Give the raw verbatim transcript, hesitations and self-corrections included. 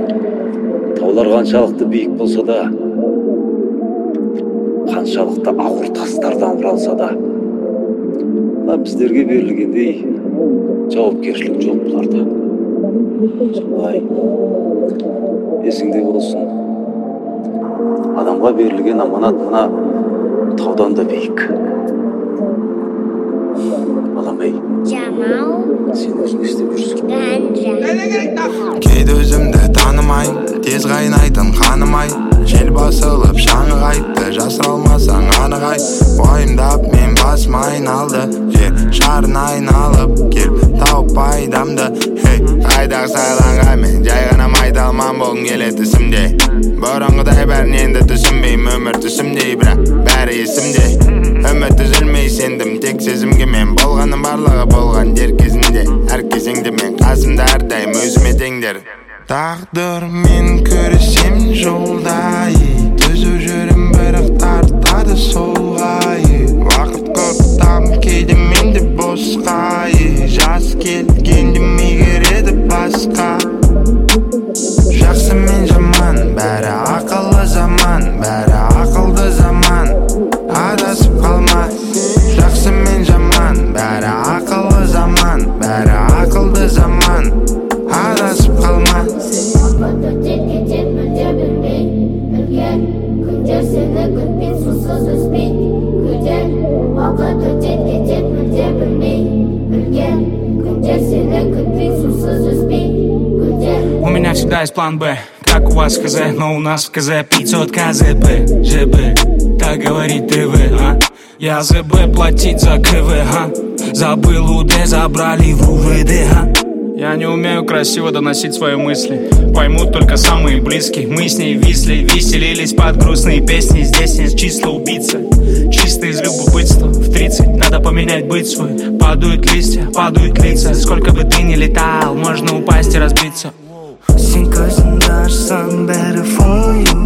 таулар қаншалықты биік болса да, қаншалықты ауыр тастардан құралса да, біздерге берілгендей жауапкершілік жоқ бұларда. Солай есіңде болсын, адамға берілген аманат мына таудан да биік. Балам-ай, Жамал, сен өзің істеп жүрсің. Кейде өзімді танымайын, тез қайнайтын қаным-ай. Жел басылып шаңы қайтты, жасыра алмасаң анық-ай. Уайымдап мен басым айналды, жер шарын айналып келіп тауып пайдамды. Хей, қайдағы сайланға мен жай ғана майдалман болғым келеді түсімде. Бұрынғыдай бәрін енді түсінбеймін, өмір түсімдей, бірақ бәрі есімде. Үміт үзілмей сендім, тек сезімге мен болғаным барлығы болған дер кезінде. Әр кезеңде мен қасымда әрдайым өзіме теңдер. Тағдыр мен көрсем жолдай, түзу жүрім бірақ тартады солғай. Уақыт көптам кейде менде босқай, жас кеткенде мегереді басқа. Жақсы мен жаман, бәрі ақылы заман, бәрі ақылды заман. Адасып қалма, жақсы мен жаман, бәрі ақылы заман, бәрі ақылды заман. Адасып қалма. Уақыт өтер кетер мүлде білмей, үлкен күндер сені күтпей, сусыз өспей, күдер. Уақыт өтер кетер мүлде білмей, үлкен күндер сені күтпей, сусыз өспей, күдер. У меня всегда есть план Б, как у вас в КЗ, но у нас в КЗ пятьсот КЗП, ЖБ, так говорит ТВ, а? Я ЗБ платить за КВ, а? Забыл УД, забрали в УВД, а? Я не умею красиво доносить свои мысли, поймут только самые близкие. Мы с ней висли, веселились под грустные песни. Здесь нет числа убийцы, чисто из любопытства. В тридцать надо поменять быть свой. Падают листья, падают лица. Сколько бы ты ни летал, можно упасть и разбиться. Сен көзіңді ашсаң бәрі for you.